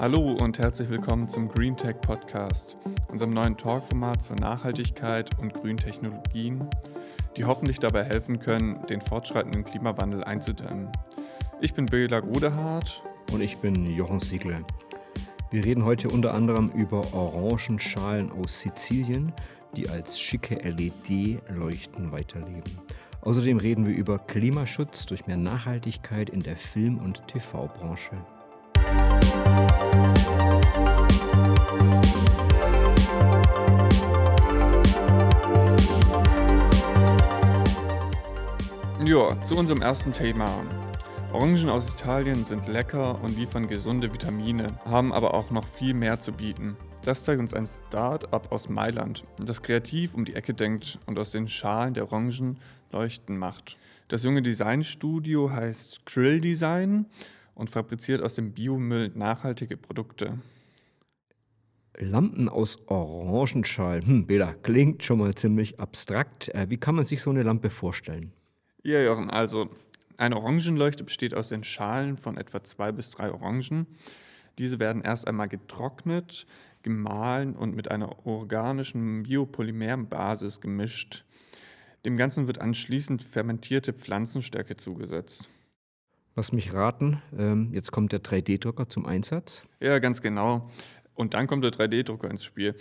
Hallo und herzlich willkommen zum Green Tech Podcast, unserem neuen Talkformat zur Nachhaltigkeit und grünen Technologien, die hoffentlich dabei helfen können, den fortschreitenden Klimawandel einzudämmen. Ich bin Bela Godehard. Und ich bin Jochen Siegle. Wir reden heute unter anderem über Orangenschalen aus Sizilien, die als schicke LED-Leuchten weiterleben. Außerdem reden wir über Klimaschutz durch mehr Nachhaltigkeit in der Film- und TV-Branche. Ja, zu unserem ersten Thema. Orangen aus Italien sind lecker und liefern gesunde Vitamine, haben aber auch noch viel mehr zu bieten. Das zeigt uns ein Start-up aus Mailand, das kreativ um die Ecke denkt und aus den Schalen der Orangen Leuchten macht. Das junge Designstudio heißt Krill Design und fabriziert aus dem Biomüll nachhaltige Produkte. Lampen aus Orangenschalen. Bela, klingt schon mal ziemlich abstrakt. Wie kann man sich so eine Lampe vorstellen? Ja, Jochen, also eine Orangenleuchte besteht aus den Schalen von etwa 2 bis 3 Orangen. Diese werden erst einmal getrocknet, gemahlen und mit einer organischen Biopolymerbasis gemischt. Dem Ganzen wird anschließend fermentierte Pflanzenstärke zugesetzt. Lass mich raten, jetzt kommt der 3D-Drucker zum Einsatz. Ja, ganz genau. Und dann kommt der 3D-Drucker ins Spiel.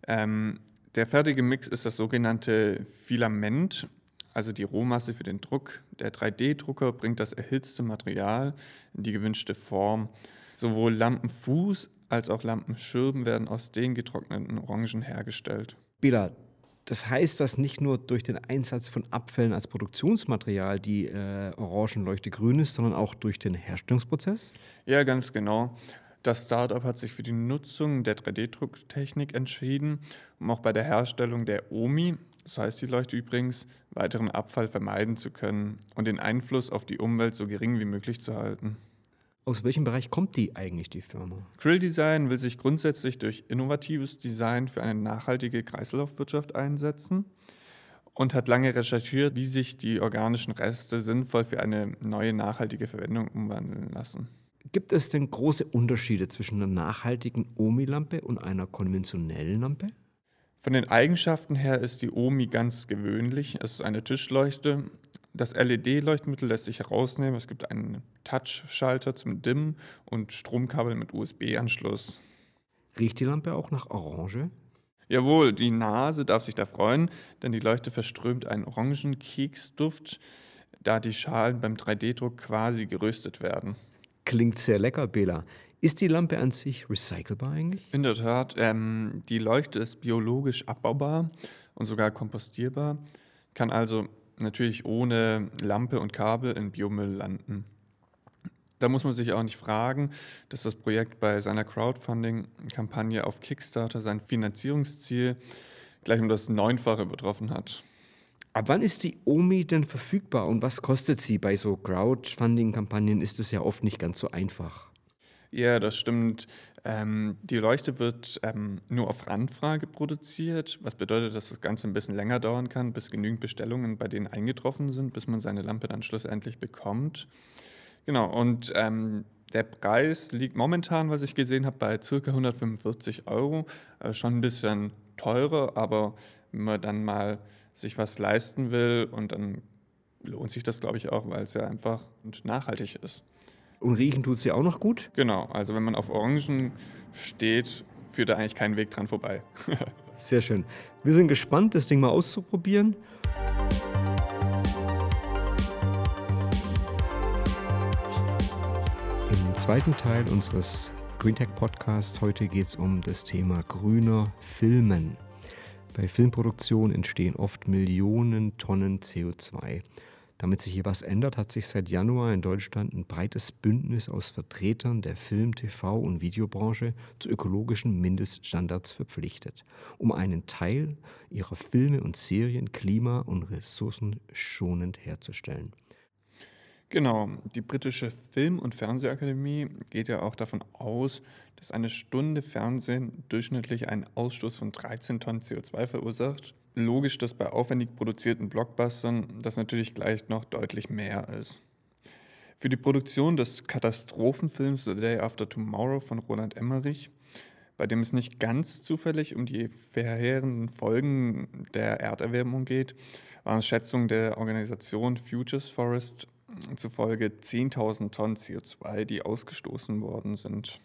Der fertige Mix ist das sogenannte Filament, also die Rohmasse für den Druck. Der 3D-Drucker bringt das erhitzte Material in die gewünschte Form. Sowohl Lampenfuß als auch Lampenschirm werden aus den getrockneten Orangen hergestellt. Bela, das heißt, dass nicht nur durch den Einsatz von Abfällen als Produktionsmaterial die Orangenleuchte grün ist, sondern auch durch den Herstellungsprozess? Ja, ganz genau. Das Startup hat sich für die Nutzung der 3D-Drucktechnik entschieden, um auch bei der Herstellung der OMI, so heißt die Leuchte übrigens, weiteren Abfall vermeiden zu können und den Einfluss auf die Umwelt so gering wie möglich zu halten. Aus welchem Bereich kommt die Firma? Krill Design will sich grundsätzlich durch innovatives Design für eine nachhaltige Kreislaufwirtschaft einsetzen und hat lange recherchiert, wie sich die organischen Reste sinnvoll für eine neue nachhaltige Verwendung umwandeln lassen. Gibt es denn große Unterschiede zwischen einer nachhaltigen OMI-Lampe und einer konventionellen Lampe? Von den Eigenschaften her ist die OMI ganz gewöhnlich. Es ist eine Tischleuchte. Das LED-Leuchtmittel lässt sich herausnehmen. Es gibt einen Touch-Schalter zum Dimmen und Stromkabel mit USB-Anschluss. Riecht die Lampe auch nach Orange? Jawohl, die Nase darf sich da freuen, denn die Leuchte verströmt einen Orangenkeksduft, da die Schalen beim 3D-Druck quasi geröstet werden. Klingt sehr lecker, Bela. Ist die Lampe an sich recycelbar eigentlich? In der Tat, die Leuchte ist biologisch abbaubar und sogar kompostierbar, kann also natürlich ohne Lampe und Kabel in Biomüll landen. Da muss man sich auch nicht fragen, dass das Projekt bei seiner Crowdfunding-Kampagne auf Kickstarter sein Finanzierungsziel gleich um das 9-fache übertroffen hat. Ab wann ist die OMI denn verfügbar und was kostet sie? Bei so Crowdfunding-Kampagnen ist es ja oft nicht ganz so einfach. Ja, das stimmt. Die Leuchte wird nur auf Anfrage produziert, was bedeutet, dass das Ganze ein bisschen länger dauern kann, bis genügend Bestellungen bei denen eingetroffen sind, bis man seine Lampe dann schlussendlich bekommt. Genau, und der Preis liegt momentan, was ich gesehen habe, bei ca. 145 Euro. Schon ein bisschen teurer, aber wenn man dann mal sich was leisten will und dann lohnt sich das, glaube ich, auch, weil es ja einfach und nachhaltig ist. Und riechen tut sie auch noch gut? Genau, also wenn man auf Orangen steht, führt da eigentlich kein Weg dran vorbei. Sehr schön. Wir sind gespannt, das Ding mal auszuprobieren. Im zweiten Teil unseres Green Tech Podcasts heute geht es um das Thema grüner Filmen. Bei Filmproduktion entstehen oft Millionen Tonnen CO2. Damit sich hier was ändert, hat sich seit Januar in Deutschland ein breites Bündnis aus Vertretern der Film-, TV- und Videobranche zu ökologischen Mindeststandards verpflichtet, um einen Teil ihrer Filme und Serien klima- und ressourcenschonend herzustellen. Genau, die britische Film- und Fernsehakademie geht ja auch davon aus, dass eine Stunde Fernsehen durchschnittlich einen Ausstoß von 13 Tonnen CO2 verursacht. Logisch, dass bei aufwendig produzierten Blockbustern das natürlich gleich noch deutlich mehr ist. Für die Produktion des Katastrophenfilms The Day After Tomorrow von Roland Emmerich, bei dem es nicht ganz zufällig um die verheerenden Folgen der Erderwärmung geht, waren Schätzungen der Organisation Futures Forest zufolge 10.000 Tonnen CO2, die ausgestoßen worden sind.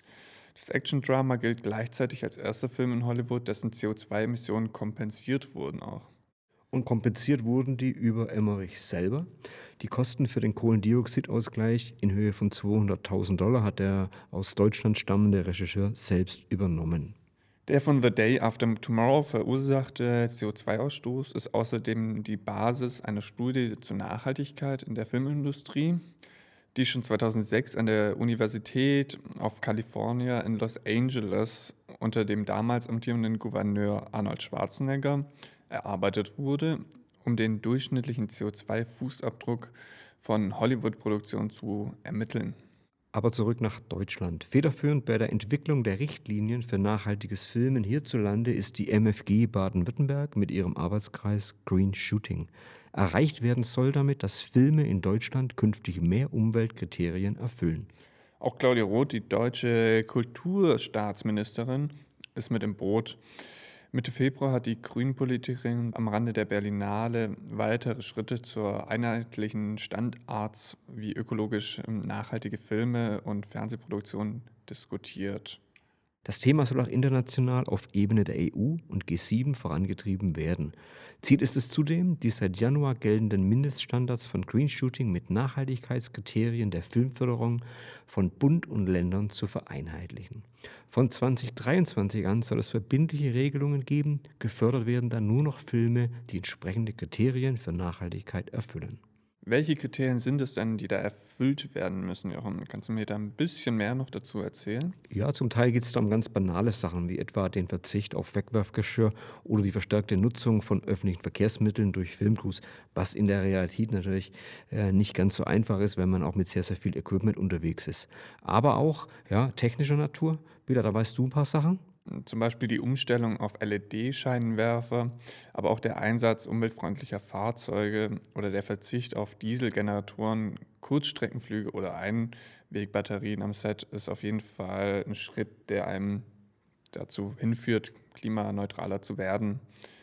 Das Action-Drama gilt gleichzeitig als erster Film in Hollywood, dessen CO2-Emissionen kompensiert wurden auch. Und kompensiert wurden die über Emmerich selber. Die Kosten für den Kohlendioxidausgleich in Höhe von $200.000 hat der aus Deutschland stammende Regisseur selbst übernommen. Der von The Day After Tomorrow verursachte CO2-Ausstoß ist außerdem die Basis einer Studie zur Nachhaltigkeit in der Filmindustrie, die schon 2006 an der Universität of California in Los Angeles unter dem damals amtierenden Gouverneur Arnold Schwarzenegger erarbeitet wurde, um den durchschnittlichen CO2-Fußabdruck von Hollywood-Produktionen zu ermitteln. Aber zurück nach Deutschland. Federführend bei der Entwicklung der Richtlinien für nachhaltiges Filmen hierzulande ist die MFG Baden-Württemberg mit ihrem Arbeitskreis Green Shooting. Erreicht werden soll damit, dass Filme in Deutschland künftig mehr Umweltkriterien erfüllen. Auch Claudia Roth, die deutsche Kulturstaatsministerin, ist mit im Boot. Mitte Februar hat die Grünpolitikerin am Rande der Berlinale weitere Schritte zur einheitlichen Standards wie ökologisch nachhaltige Filme und Fernsehproduktionen diskutiert. Das Thema soll auch international auf Ebene der EU und G7 vorangetrieben werden. Ziel ist es zudem, die seit Januar geltenden Mindeststandards von Green Shooting mit Nachhaltigkeitskriterien der Filmförderung von Bund und Ländern zu vereinheitlichen. Von 2023 an soll es verbindliche Regelungen geben, gefördert werden dann nur noch Filme, die entsprechende Kriterien für Nachhaltigkeit erfüllen. Welche Kriterien sind es denn, die da erfüllt werden müssen, Jochen? Kannst du mir da ein bisschen mehr noch dazu erzählen? Ja, zum Teil geht es da um ganz banale Sachen, wie etwa den Verzicht auf Wegwerfgeschirr oder die verstärkte Nutzung von öffentlichen Verkehrsmitteln durch Filmcrews, was in der Realität natürlich nicht ganz so einfach ist, wenn man auch mit sehr, sehr viel Equipment unterwegs ist. Aber auch technischer Natur. Wieder, da weißt du ein paar Sachen? Zum Beispiel die Umstellung auf LED-Scheinwerfer, aber auch der Einsatz umweltfreundlicher Fahrzeuge oder der Verzicht auf Dieselgeneratoren, Kurzstreckenflüge oder Einwegbatterien am Set ist auf jeden Fall ein Schritt, der einem dazu hinführt, klimaneutraler zu werden.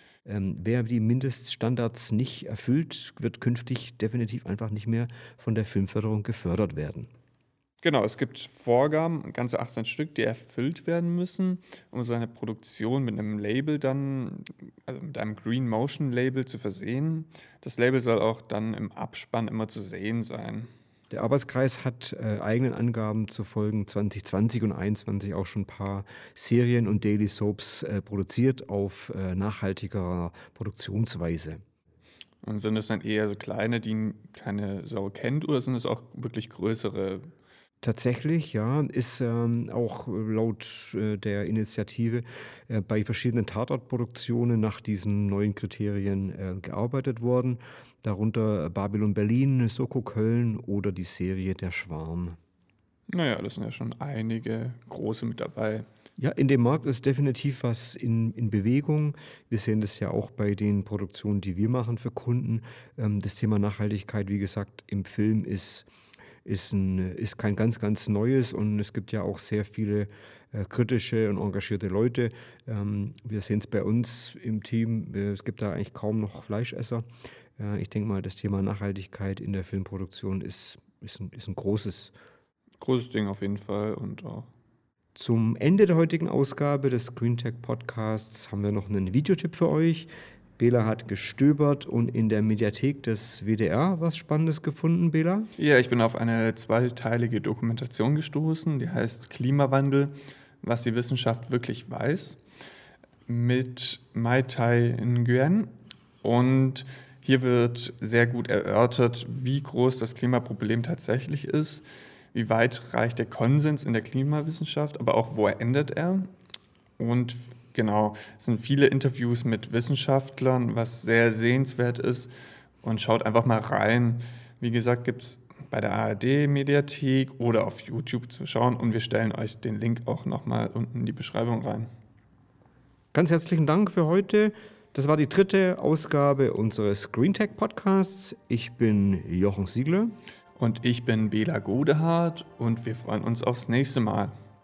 Wer die Mindeststandards nicht erfüllt, wird künftig definitiv einfach nicht mehr von der Filmförderung gefördert werden. Genau, es gibt Vorgaben, ganze 18 Stück, die erfüllt werden müssen, um seine Produktion mit einem Label dann, also mit einem Green Motion Label zu versehen. Das Label soll auch dann im Abspann immer zu sehen sein. Der Arbeitskreis hat eigenen Angaben zu Folgen 2020 und 2021 auch schon ein paar Serien und Daily Soaps produziert auf nachhaltigerer Produktionsweise. Und sind es dann eher so kleine, die keine Sau kennt, oder sind es auch wirklich größere? Tatsächlich, ja, ist auch laut der Initiative bei verschiedenen Tatortproduktionen nach diesen neuen Kriterien gearbeitet worden. Darunter Babylon Berlin, Soko Köln oder die Serie Der Schwarm. Naja, das sind ja schon einige große mit dabei. Ja, in dem Markt ist definitiv was in Bewegung. Wir sehen das ja auch bei den Produktionen, die wir machen für Kunden. Das Thema Nachhaltigkeit, wie gesagt, im Film ist kein ganz, ganz Neues, und es gibt ja auch sehr viele kritische und engagierte Leute. Wir sehen es bei uns im Team, es gibt da eigentlich kaum noch Fleischesser. Ich denke mal, das Thema Nachhaltigkeit in der Filmproduktion ist ein großes Ding auf jeden Fall. Und auch zum Ende der heutigen Ausgabe des GreenTech Podcasts haben wir noch einen Videotipp für euch. Bela hat gestöbert und in der Mediathek des WDR was Spannendes gefunden, Bela? Ja, ich bin auf eine zweiteilige Dokumentation gestoßen, die heißt Klimawandel, was die Wissenschaft wirklich weiß, mit Mai Tai Nguyen. Und hier wird sehr gut erörtert, wie groß das Klimaproblem tatsächlich ist, wie weit reicht der Konsens in der Klimawissenschaft, aber auch wo endet er. Und genau, es sind viele Interviews mit Wissenschaftlern, was sehr sehenswert ist, und schaut einfach mal rein. Wie gesagt, gibt es bei der ARD-Mediathek oder auf YouTube zu schauen, und wir stellen euch den Link auch nochmal unten in die Beschreibung rein. Ganz herzlichen Dank für heute. Das war die 3. Ausgabe unseres GreenTech Podcasts. Ich bin Jochen Siegler. Und ich bin Bela Godehard und wir freuen uns aufs nächste Mal.